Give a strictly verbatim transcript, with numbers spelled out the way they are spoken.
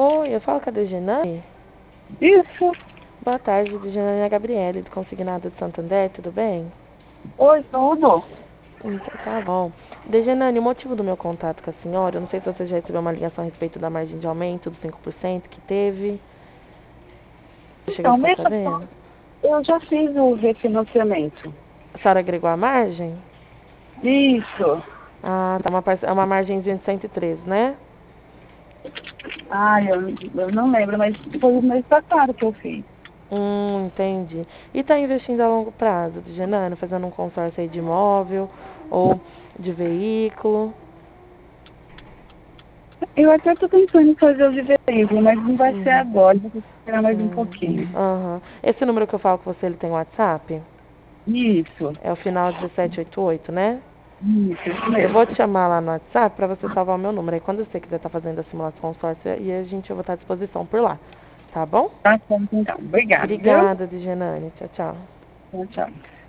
Oi, eu falo com a Dejanane. Isso. Boa tarde, Dejanane, é a Gabriele, do Consignado de Santander, tudo bem? Oi, tudo. Então tá bom. Dejanane, o motivo do meu contato com a senhora, eu não sei se você já recebeu uma ligação a respeito da margem de aumento dos cinco por cento que teve. Você chegou a Então, ficar mês sabendo? passado eu já fiz o refinanciamento. A senhora agregou a margem? Isso. Ah, tá uma, parce- é uma margenzinha de cento e três, né? Ai, eu, eu não lembro, mas foi o mês passado que eu fiz. Hum, entendi. E tá investindo a longo prazo, Dejanane, fazendo um consórcio aí de imóvel ou de veículo? Eu até estou tentando fazer o de veículo, mas não vai ser agora, vou esperar mais um Hum, pouquinho. aham. Esse número que eu falo com você, ele tem WhatsApp? Isso. É o final dezessete oitenta e oito, né? Isso, isso Eu vou te mesmo. chamar lá no WhatsApp pra você salvar o meu número. Aí quando você quiser estar fazendo a simulação consórcio, e a gente eu vou estar à disposição por lá. Tá bom? Tá certo, então. Obrigada, viu? Obrigada, Digenane. Tchau, tchau. Tchau, tchau.